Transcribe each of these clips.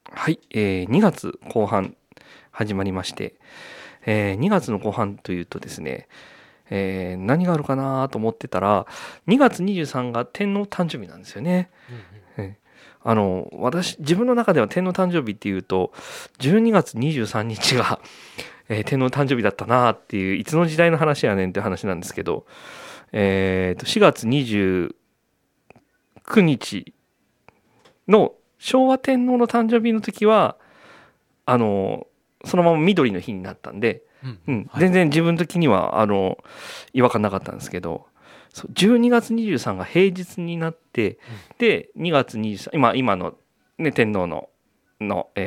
はい、2月後半始まりまして、2月の後半というとですね、何があるかなと思ってたら2月23が天皇誕生日なんですよね。自分の中では天皇誕生日っていうと12月23日が、天皇誕生日だったなっていう、いつの時代の話やねんって話なんですけど、4月29日の昭和天皇の誕生日の時はそのまま緑の日になったんで、全然自分的には違和感なかったんですけど、12月23が平日になって、で2月23今の、ね、天皇のお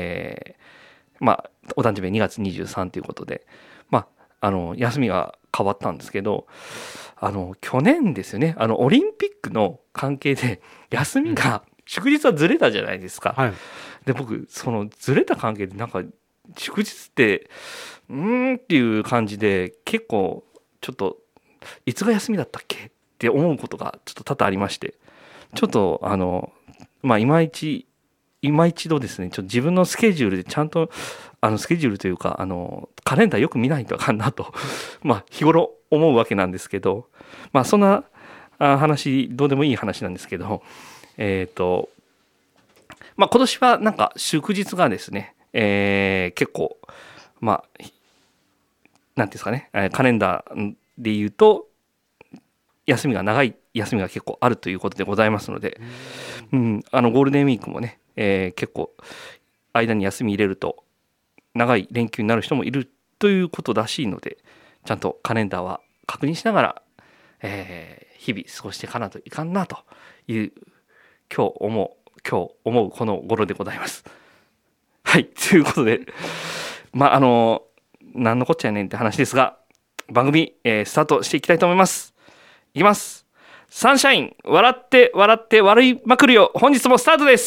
誕生日は2月23ということで、休みが変わったんですけど、去年ですよね、オリンピックの関係で休みが、祝日はずれたじゃないですか。で僕そのずれた関係でなんか祝日ってっていう感じで、結構ちょっといつが休みだったっけって思うことがちょっと多々ありまして、ちょっと今一度ですね、ちょっと自分のスケジュールでちゃんとスケジュールというかカレンダーよく見ないとあかんなと日頃思うわけなんですけど、そんな話どうでもいい話なんですけど、今年はなんか祝日がですね、結構なんていうんですかね、カレンダーで言うと長い休みが結構あるということでございますので、ゴールデンウィークもね、結構間に休み入れると長い連休になる人もいるということらしいので、ちゃんとカレンダーは確認しながら、日々過ごしていかなといかんなという今日思うこの頃でございます。はい、ということで何のこっちゃねんって話ですが、番組、スタートしていきたいと思います。いきます。サンシャイン笑って笑って笑いまくるよ、本日もスタートです。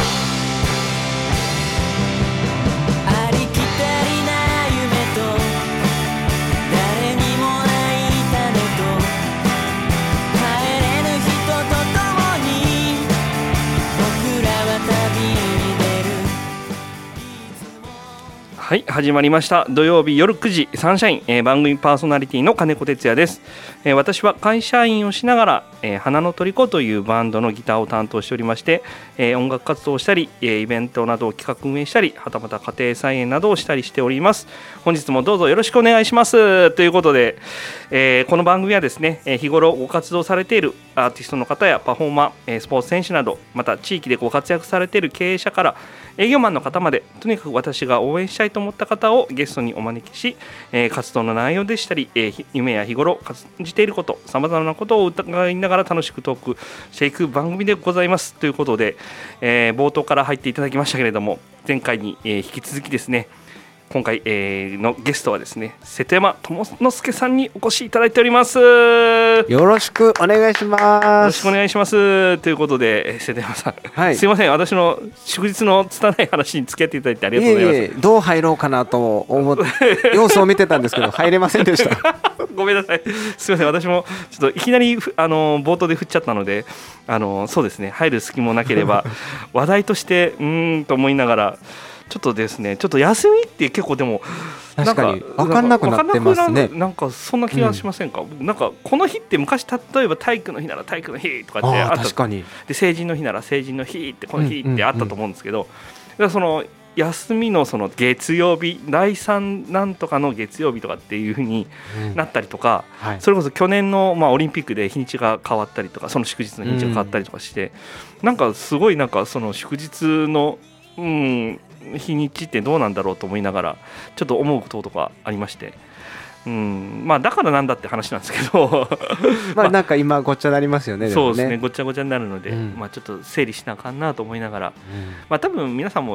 はい、始まりました。土曜日夜9時サンシャイン、番組パーソナリティの金子哲也です。私は会社員をしながら、花の虜というバンドのギターを担当しておりまして、音楽活動をしたり、イベントなどを企画運営したり、はたまた家庭菜園などをしたりしております。本日もどうぞよろしくお願いしますということで、この番組はですね、日頃ご活動されているアーティストの方やパフォーマー、スポーツ選手など、また地域でご活躍されている経営者から営業マンの方まで、とにかく私が応援したいと思った方をゲストにお招きし、活動の内容でしたり、夢や日頃感じていること、さまざまなことを伺いながら楽しくトークしていく番組でございますということで、冒頭から入っていただきましたけれども、前回に、引き続きですね、今回、のゲストはですね、瀬戸山智之介さんにお越しいただいております。よろしくお願いします。 よろしくお願いしますということで、瀬戸山さん、すいません、私の祝日の拙い話に付き合っていただいてありがとうございます。 どう入ろうかなと思って様子を見てたんですけど入れませんでしたごめんなさい、すいません、私もちょっといきなり冒頭で振っちゃったので、そうですね、入る隙もなければ話題としてと思いながら、ちょっとですね、ちょっと休みって結構でも確かに分かんなくなってますね。 なんかそんな気がしませんか。なんかこの日って昔、例えば体育の日なら体育の日とかってあった。 確かに。 で成人の日なら成人の日ってこの日ってあったと思うんですけど、だからその休みのその月曜日、第3なんとかの月曜日とかっていう風になったりとか、それこそ去年のオリンピックで日にちが変わったりとか、その祝日の日にちが変わったりとかして、なんかすごいなんかその祝日の日にちってどうなんだろうと思いながらちょっと思うこととかありまして、だからなんだって話なんですけどなんか今ごっちゃになりますよね。 そうですね、ごっちゃごちゃになるので、ちょっと整理しなあかんなと思いながら、多分皆さんも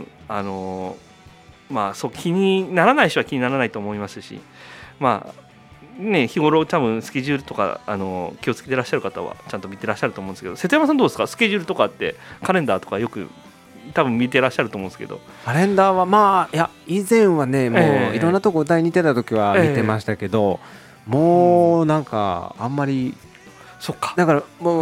そう気にならない人は気にならないと思いますし、日頃多分スケジュールとか気をつけてらっしゃる方はちゃんと見てらっしゃると思うんですけど、瀬戸山さんどうですか。スケジュールとかってカレンダーとかよく多分見てらっしゃると思うんですけど。 カレンダーはいや以前はね、もういろんなとこ歌いに行ってた時は見てましたけど、もうなんかあんまり、 そっか、 だからもう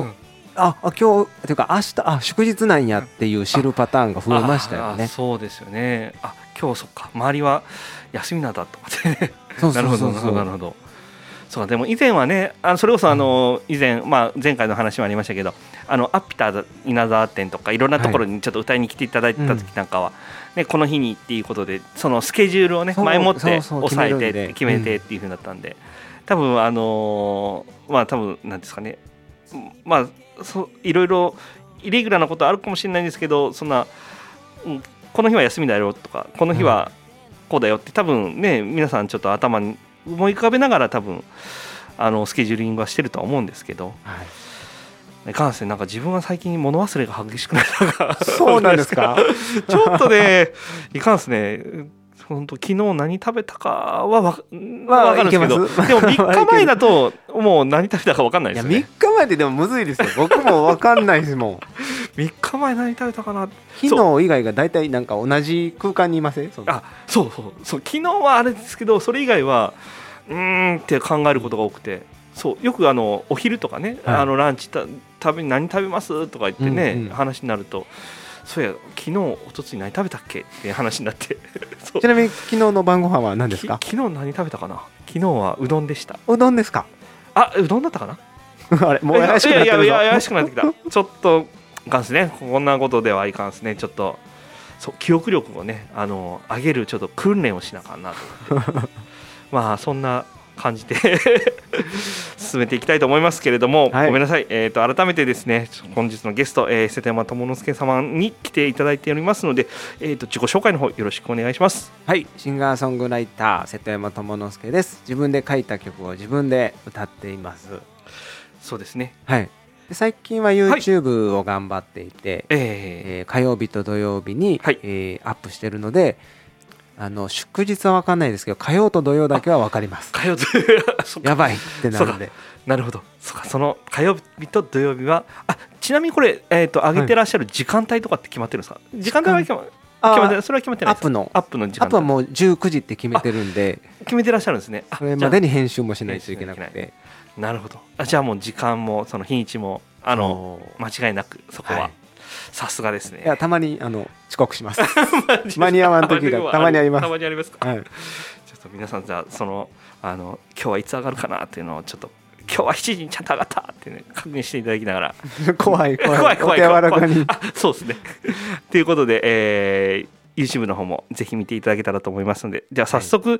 今日というか明日祝日なんやっていう知るパターンが増えましたよね。 そうですよね。今日そっか周りは休みなんだとかってね。 そうそうそうそうなるほど。そうでも以前はねそれこそ以前、前回の話もありましたけどアッピタ稲沢店とかいろんなところにちょっと歌いに来ていただいた時なんかは、ね、この日にっていうことでそのスケジュールをね前もって抑えて決めてっていう風だったんで、多分多分なんですかねいろいろイレギュラーなことあるかもしれないんですけどそんな、この日は休みだよとかこの日はこうだよって多分ね皆さんちょっと頭に思い浮かべながら多分スケジューリングはしてるとは思うんですけど、いかんせんなんか自分は最近物忘れが激しくなったそうなんですかちょっとねいかんせんね本当昨日何食べたかは分かるんですけど、でも3日前だともう何食べたか分かんないですよね。 いや3日前ってでもむずいですよ。僕も分かんないですもん 3日前何食べたかな。 昨日以外が大体なんか同じ空間にいません？ そう昨日はあれですけどそれ以外はって考えることが多くて、そうよくお昼とかね、ランチ何食べますとか言ってね、話になるとそうや昨日おとつい何食べたっけって話になってちなみに昨日の晩ご飯は何ですか？ 昨日何食べたかな。昨日はうどんでした。 うどんですか？ うどんだったかなあれもう怪しくなってるぞ。 怪しくなってきたちょっといかんすね、こんなことではいかんすね。ちょっと記憶力をね上げるちょっと訓練をしなあかんなと思ってそんな感じで進めていきたいと思いますけれども、ごめんなさい、改めてですね本日のゲスト、瀬戸山智之介様に来ていただいておりますので、自己紹介の方よろしくお願いします。 はい、シンガーソングライター瀬戸山智之介です。自分で書いた曲を自分で歌っています。 そうですね、 はい。で最近は YouTube を頑張っていて、火曜日と土曜日に、アップしてるので、祝日は分かんないですけど火曜と土曜だけは分かります。 火曜とやばいってなるんで。 なるほど。その火曜日と土曜日はちなみにこれ、上げてらっしゃる時間帯とかって決まってるんですか？時間帯は決まってそれは決まってないです。アップの時間帯。アップはもう19時って決めてるんで決めてらっしゃるんですね。 それまでに編集もしないといけなくて。 なるほど。じゃあもう時間もその日にちも間違いなくそこは、さすがですね。 いやたまに遅刻します間に合わん時がたまにあります。 たまにありますか？ はい、 ちょっと皆さんじゃあ今日はいつ上がるかなっていうのをちょっと今日は7時にちゃんと上がったってね確認していただきながら怖いお手柔らかにそうですねということで、YouTube の方もぜひ見ていただけたらと思いますので、じゃあ早速、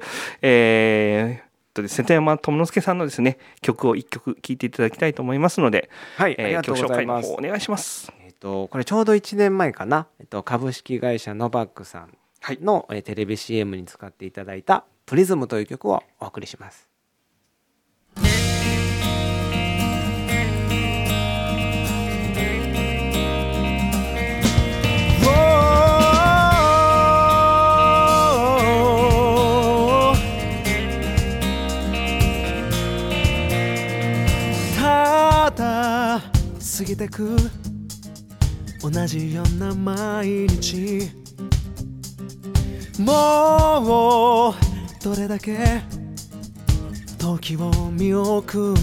瀬戸山智之介さんのですね曲を1曲聴いていただきたいと思いますので、 はい、ありがとうございます。 曲紹介の方お願いします。 これちょうど1年前かな、株式会社ノバックさんの、テレビ CM に使っていただいたプリズムという曲をお送りします。過ぎてく同じような毎日、もうどれだけ時を見送った。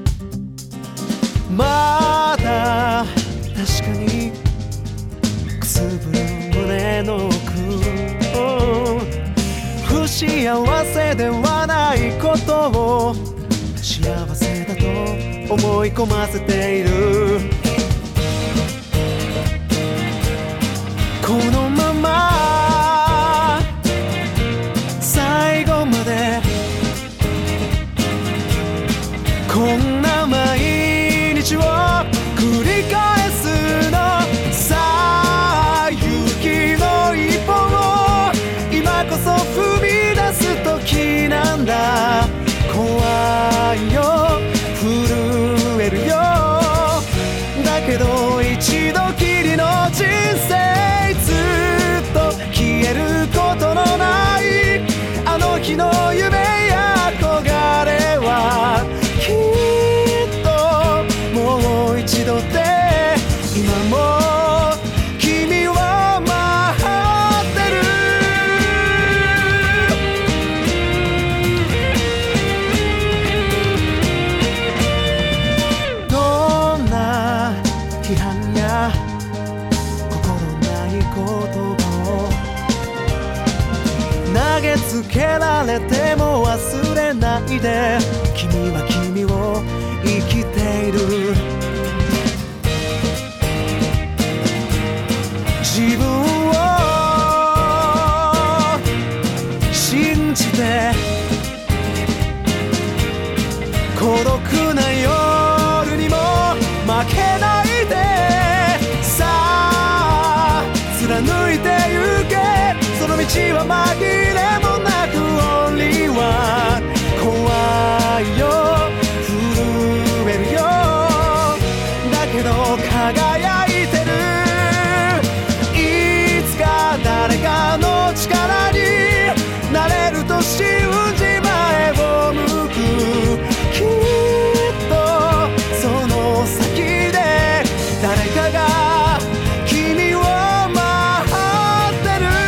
まだ確かにくすぶる胸の奥、不幸せではないことを幸せだと思い込ませている。このまま最後までこんな毎日を繰り返すのさあ、勇気の一歩を今こそ踏み出す時なんだ。怖いよ、震えるよ、 つけられても忘れないで、君は君を生きている。自分を信じて、孤独な夜にも負けないで、さあ貫いてゆけ、その道は紛れもなくオンリーワン。怖いよ震えるよ、だけど輝いてる。いつか誰かの力になれると信じ前を向く。きっとその先で誰かが君を待ってる。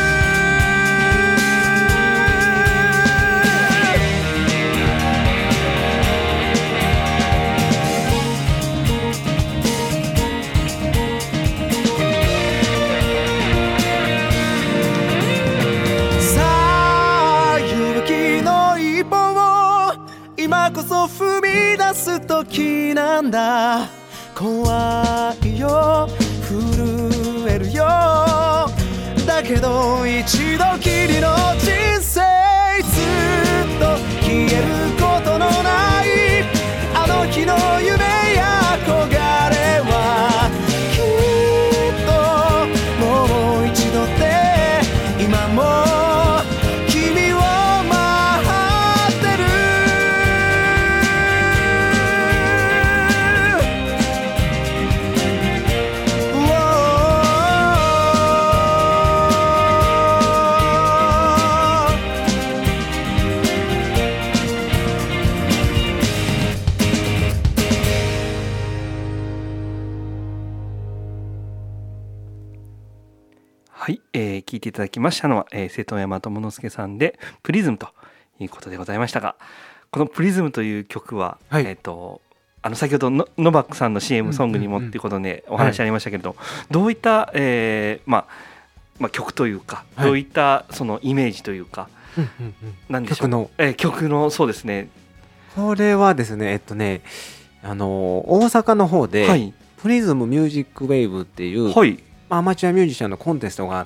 さあ勇気の一歩を今こそ踏み出す時なんだ。怖いよ震えるよ、だけど一度きりの人生、ずっと消えることのないあの日の夢や憧れは、きっともう一度で今も君を待ってる。 はい、聞いていただきましたのは、瀬戸山智之介さんでプリズムということでございましたが、このプリズムという曲は、 はい、 先ほどノバックさんの CM ソングにもっていうことでお話ありましたけれど、どういった、曲というか、どういったそのイメージというか、なんでしょう、曲のそうですね。 これはですね大阪の方で、 はい、 プリズムミュージックウェーブっていう、 はい、 アマチュアミュージシャンのコンテストがあって、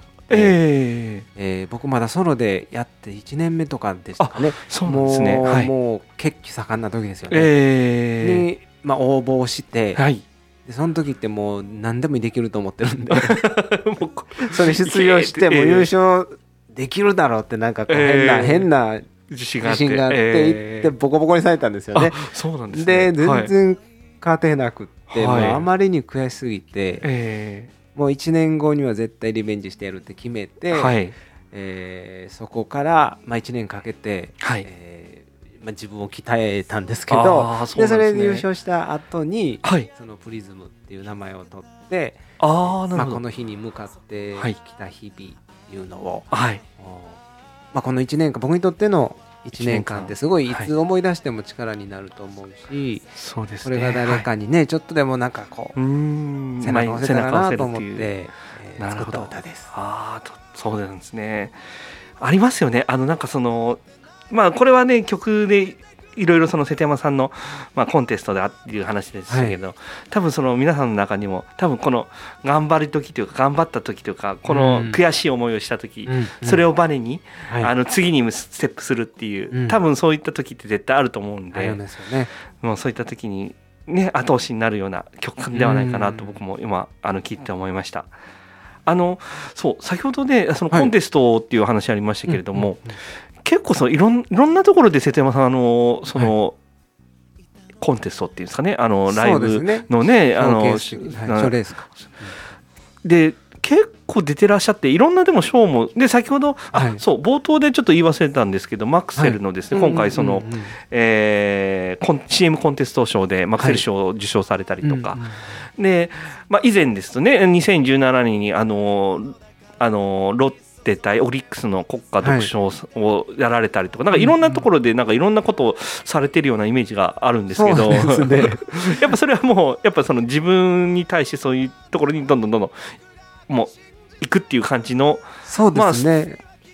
僕まだソロでやって1年目とかでしたかね。 そうなんですね。 もう血気盛んな時ですよね。に、応募して、 はい、 でその時ってもう何でもできると思ってるんでもうそれ出場してもう優勝できるだろうってなんかこう変な自信があって行ってボコボコにされたんですよね。 そうなんですね。 で全然勝てなくって、もうあまりに悔しすぎて、もう1年後には絶対リベンジしてやるって決めて、そこから、1年かけて、自分を鍛えたんですけど、でそれで優勝した後に、そのプリズムっていう名前を取って、この日に向かってきた日々っていうのを、この1年間僕にとっての1年間ってすごいいつ思い出しても力になると思うし、それが誰かにねちょっとでもなんかこう背中を押せたらなと思って作った歌です。 そうなんですね。ありますよね。なんかそのこれはね曲でいろいろその瀬戸山さんの、コンテストであっていう話でしたけど、多分その皆さんの中にも多分この頑張る時というか頑張った時というかこの悔しい思いをした時、それをバネに、次にステップするっていう、多分そういった時って絶対あると思うんで、もうそういった時にね後押しになるような曲ではないかなと僕も今聞いて思いました。そう先ほどねそのコンテストっていう話ありましたけれども、結構いろんなところで瀬戸山さんその、コンテストっていうんですかねライブのね賞レースかで結構出てらっしゃって、いろんなでも賞もで先ほどそう冒頭でちょっと言い忘れたんですけど、マクセルのですね、今回その、CM コンテスト賞でマクセル賞を受賞されたりとか、で、以前ですとね2017年にロッテ対オリックスの国家独唱をやられたりとか、なんかいろんなところでなんかいろんなことをされてるようなイメージがあるんですけど、やっぱそれはもうやっぱその自分に対してそういうところにどんどんもう行くっていう感じの、 そうですね、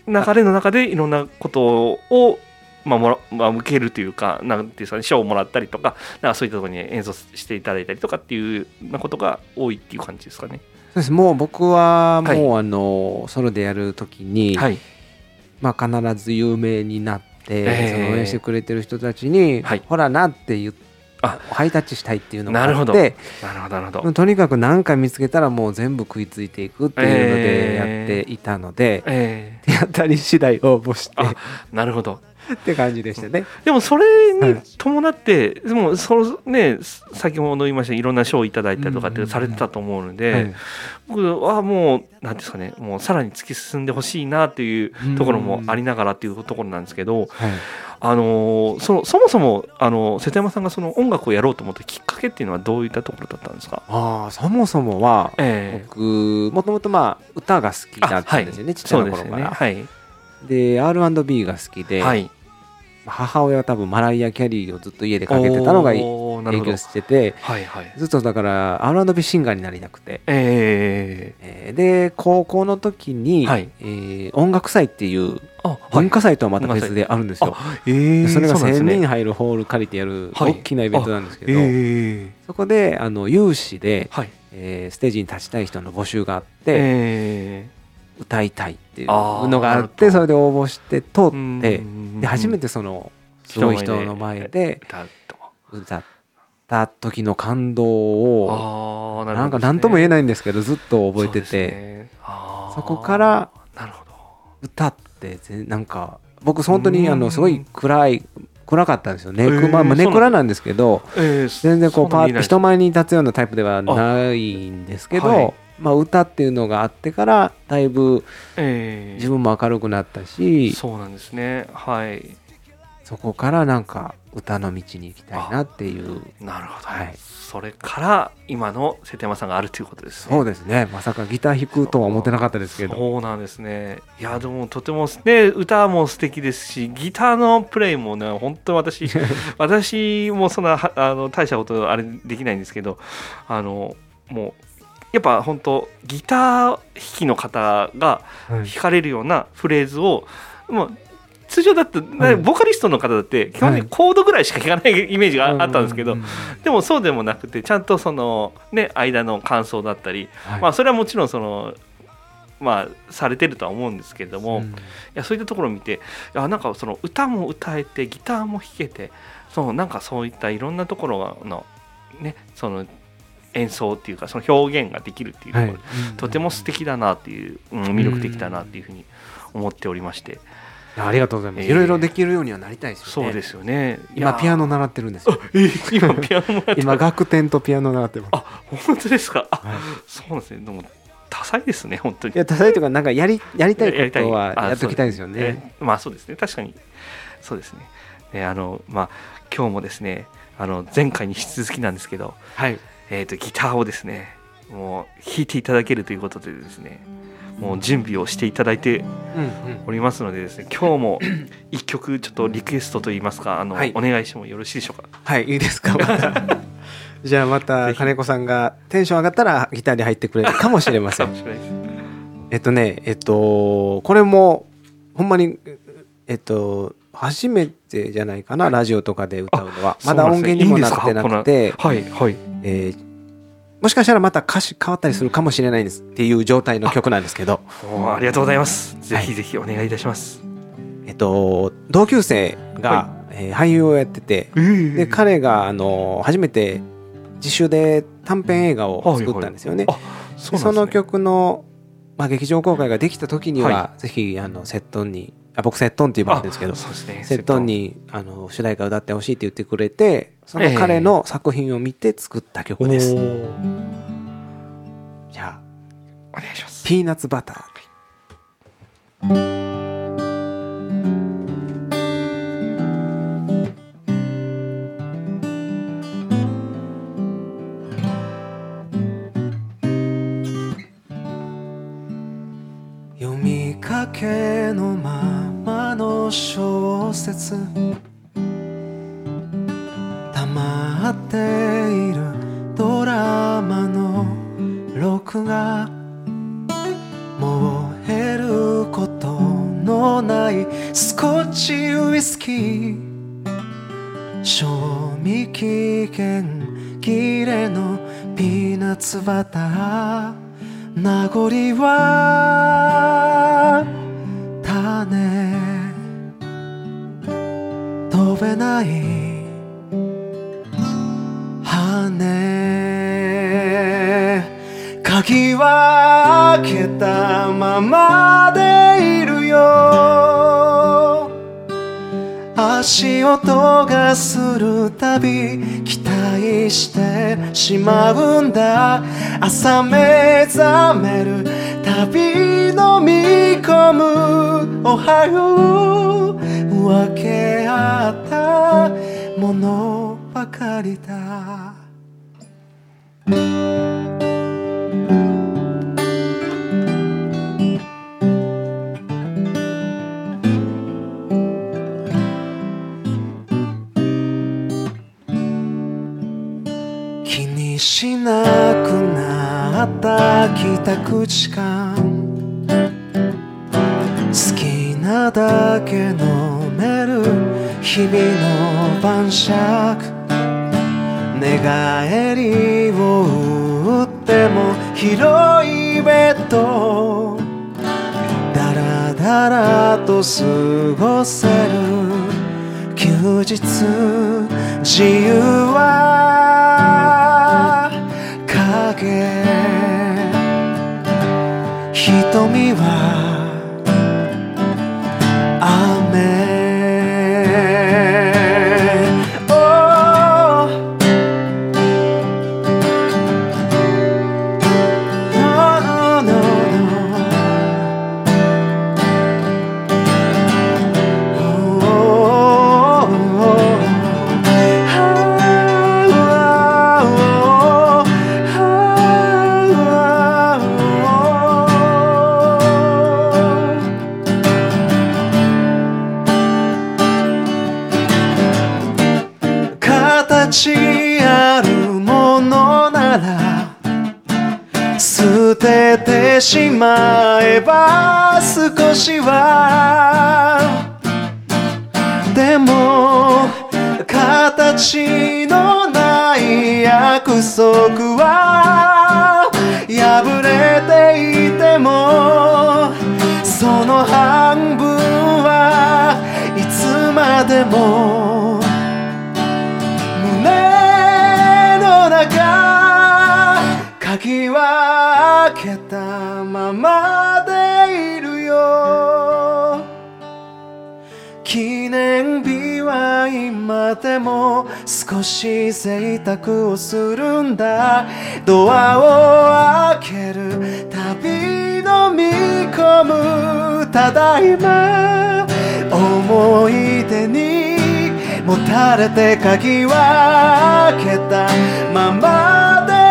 流れの中でいろんなことを受けるというか、なんていうんですかね、賞をもらったりとか、なんかそういったところに演奏していただいたりとかっていうようなことが多いっていう感じですかね。 そうです。もう僕はもう、ソロでやるときに、必ず有名になって、その応援してくれてる人たちに、ほらなって言って、ハイタッチしたいっていうのがあって、とにかく何か見つけたらもう全部食いついていくっていうのでやっていたので、手当たり次第応募して、 なるほどって感じでしたね。 でもそれに伴って、でも先ほど言いましたいろんな賞をいただいたりとかってされてたと思うので、僕はもう何ですかね、もうさらに突き進んでほしいなっていうところもありながらっていうところなんですけど、そもそも瀬戸山さんがその音楽をやろうと思ったきっかけっていうのはどういったところだったんですか？ そもそもは、僕もともと歌が好きだったんですよね、ちっちゃい頃から。で R&B が好きで、母親は多分マライア・キャリーをずっと家でかけてたのが影響してて、ずっとだから R&B シンガーになりたくて、で高校の時に、音楽祭っていう文化祭とはまた別であるんですよ。それが1000人入るホール借りてやる大きなイベントなんですけど、そこで有志で、ステージに立ちたい人の募集があって、歌いたいっていうのがあって、それで応募して通って、で初めてそのすごい人の前で歌った時の感動をなんか何とも言えないんですけどずっと覚えてて、そこから歌ってなんか僕本当にすごい暗かったんですよね。ネクラなんですけど、全然こうパーッと人前に立つようなタイプではないんですけど、歌っていうのがあってからだいぶ自分も明るくなったし、 そうなんですね。 そこからなんか歌の道に行きたいなっていう。 なるほど。それから今の瀬戸山さんがあるということですね。 そうですね。まさかギター弾くとは思ってなかったですけど。 そうなんですね。いやでもとてもね、歌も素敵ですし、ギターのプレイもね本当私もそんな大したことあれできないんですけど、もうやっぱ本当ギター弾きの方が弾かれるようなフレーズを、もう通常だってボーカリストの方だって基本的にコードぐらいしか弾かないイメージがあったんですけど、でもそうでもなくてちゃんとそのね間の間奏だったり、それはもちろんそのされてるとは思うんですけれども、いやそういったところを見て、なんかその歌も歌えてギターも弾けて、なんかそういったいろんなところのねその演奏っていうかその表現ができるっていうところ、とても素敵だなっていう、魅力的だなっていうふうに思っておりまして、 ありがとうございます。いろいろできるようにはなりたいですよね。 そうですよね。 今ピアノ習ってるんですよ。 今ピアノ習ってる。 今楽天とピアノ習ってます。 本当ですか。そうなんですね。でも多彩ですね本当に。 いや多彩というかなんかやりたいことはやっときたいですよね。 そうですね、確かにそうですね。今日もですね前回に引き続きなんですけど、ギターをですねもう弾いていただけるということでですね、もう準備をしていただいておりますのでですね、今日も一曲ちょっとリクエストといいますかお願いしてもよろしいでしょうか。 はい、いいですか。じゃあまた金子さんがテンション上がったらギターに入ってくれるかもしれません。これもほんまに初めてじゃないかな、ラジオとかで歌うのは。まだ音源にもなってなくて、もしかしたらまた歌詞変わったりするかもしれないですっていう状態の曲なんですけど。 ありがとうございます。ぜひぜひお願いいたします。 同級生が、俳優をやってて、で彼が初めて自主で短編映画を作ったんですよね。その曲の、劇場公開ができた時には、ぜひセットンに僕セットンっていうバンドですけど、セットンに主題歌歌ってほしいって言ってくれて、その彼の作品を見て作った曲です。じゃあお願いします。 ピーナッツバター。 読みかけのままの小説、溜まっているドラマの録画、燃えることのスコッチウイスキー賞味期限切れのピーナッツバター名残は種飛べない羽鍵は開けたままでいるよ足音がするたび期待してしまうんだ朝目覚めるたび飲み込むおはよう分け合ったものばかりだ気にしなくなった帰宅時間好きなだけ飲める日々の晩酌寝返りを打っても広いベッドだらだらと過ごせる休日自由は影瞳はあるものなら捨ててしまえば少しはでも形のない約束は破れていてもその半分はいつまでも鍵は開けたままでいるよ記念日は今でも少し贅沢をするんだドアを開けるたび飲み込むただいま思い出にもたれて鍵は開けたままで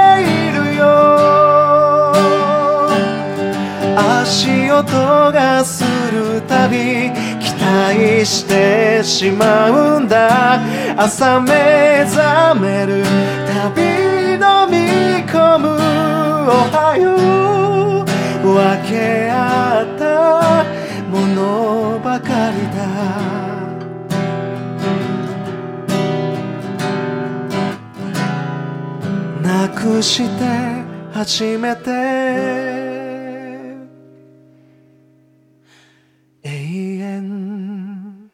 足音がするたび期待してしまうんだ朝目覚めるたび飲み込むおはよう分け合ったものばかりだなくして初めて永遠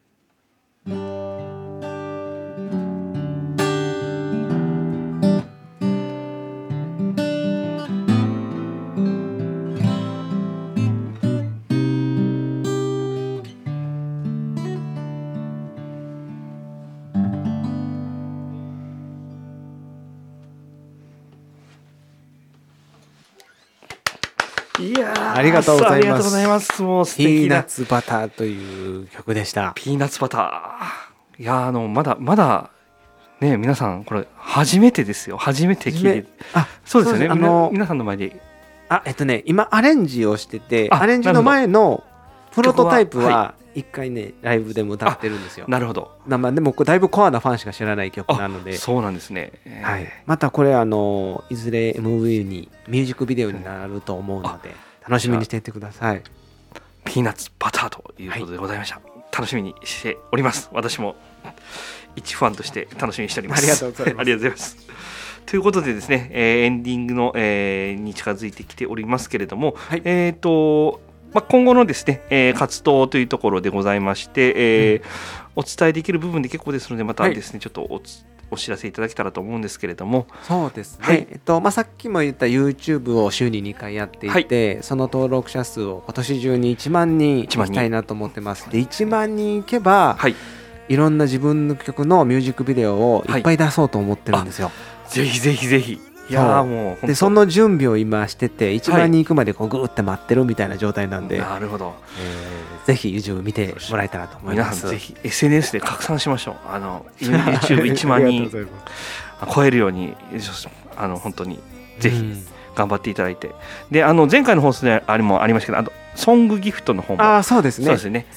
いやありがとうございます。 ありがとうございます。もう素敵なピーナッツバターという曲でした。 ピーナッツバター。いやまだね皆さんこれ初めてですよ。初めて聞いて。そうですよね。皆さんの前で。 今アレンジをしてて、アレンジの前のプロトタイプは一回ねライブでも歌ってるんですよ。 なるほど。 でもだいぶコアなファンしか知らない曲なので。 そうなんですね。 はい。またこれいずれ MV にミュージックビデオになると思うので楽しみにしていてください。 ピピーナッツバターということでございました、楽しみにしております。私も一ファンとして楽しみにしております。 ありがとうございますありがとうございますということでですね、エンディングの、に近づいてきておりますけれども、はい、今後のですね、活動というところでございまして、お伝えできる部分で結構ですので、またですね、ちょっとお知らせいただけたらと思うんですけれども。 そうですね、はい、さっきも言った YouTube を週に2回やっていて、はい、その登録者数を今年中に1万人いきたいなと思ってます。で1万人いけば、はい、いろんな自分の曲のミュージックビデオをいっぱい出そうと思ってるんですよ、 ぜひぜひぜひ。いやもうでその準備を今してて1万人行くまでこうグーって待ってるみたいな状態なんで、 なるほど、 ぜひ YouTube 見てもらえたらと思います。 皆さんぜひ SNS で拡散しましょう。YouTube1 万人超えるように本当にぜひ頑張っていただいて、で前回の放送であれもありましたけど、ソングギフトの方もそうですね、 そうですね、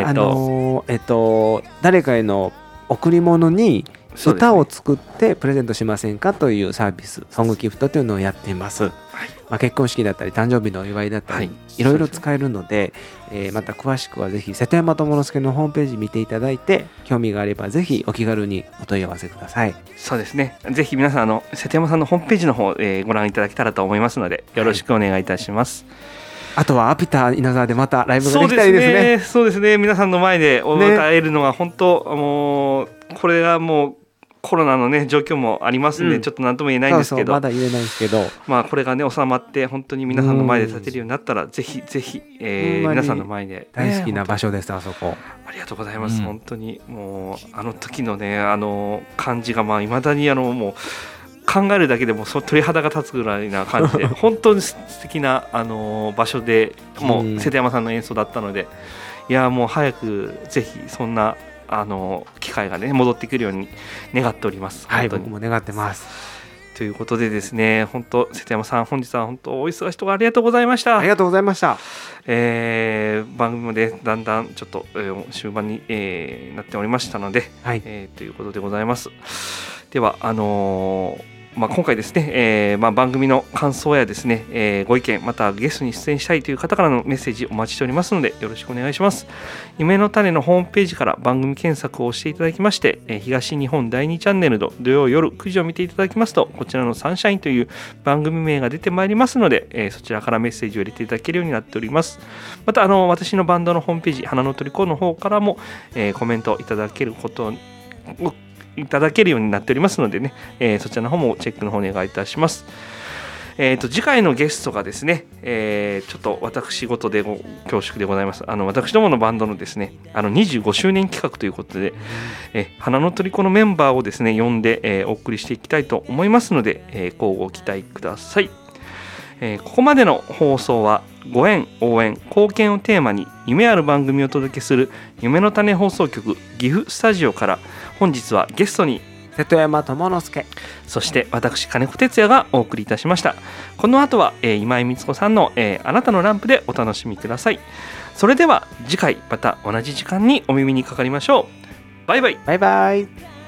誰かへの贈り物に歌を作ってプレゼントしませんかというサービス、ソングギフトというのをやっています、はい、結婚式だったり誕生日のお祝いだったり、いろいろ使えるので、また詳しくはぜひ瀬戸山智之介のホームページ見ていただいて、興味があればぜひお気軽にお問い合わせください。 そうですね、ぜひ皆さん瀬戸山さんのホームページの方、ご覧いただけたらと思いますので、よろしくお願いいたします、 あとはアピタ稲沢でまたライブができたりですね。 そうですね、皆さんの前で歌えるのが本当、もうこれがもうコロナのね状況もありますんで、ちょっと何とも言えないんですけど、 まだ言えないですけど、 これがね収まって本当に皆さんの前で立てるようになったら、ぜひぜひ、皆さんの前で、 大好きな場所です。あそこありがとうございます、本当にもう時のね感じがいまだにもう考えるだけでも鳥肌が立つぐらいな感じで本当に素敵な場所で、もう瀬戸山さんの演奏だったので、いやもう早くぜひそんな機会がね戻ってくるように願っております。 はい、僕も願ってます。 ということでですね、本当瀬戸山さん、本日は本当お忙しいところありがとうございました。 ありがとうございました。 番組もねだんだんちょっと、終盤に、なっておりましたので、はい、ということでございます。では今回ですね、番組の感想やですね、ご意見、またゲストに出演したいという方からのメッセージお待ちしておりますので、よろしくお願いします。夢の種のホームページから番組検索をしていただきまして、東日本第2チャンネルの土曜夜9時を見ていただきますと、こちらのサンシャインという番組名が出てまいりますので、そちらからメッセージを入れていただけるようになっております。また私のバンドのホームページ、花のトリコの方からも、コメントいただけることをいただけるようになっておりますのでね、そちらの方もチェックの方お願いいたします。次回のゲストがですね、ちょっと私事で恐縮でございます。私どものバンドのですね25周年企画ということで、花のトリコのメンバーをですね呼んで、お送りしていきたいと思いますので、ご期待ください。ここまでの放送はご縁、応援、貢献をテーマに夢ある番組をお届けする夢の種放送局岐阜スタジオから、本日はゲストに瀬戸山智之介、 そして私金子哲也がお送りいたしました。この後は、今井光子さんの、あなたのランプでお楽しみください。それでは次回また同じ時間にお耳にかかりましょう。バイバイ。 バイバイ。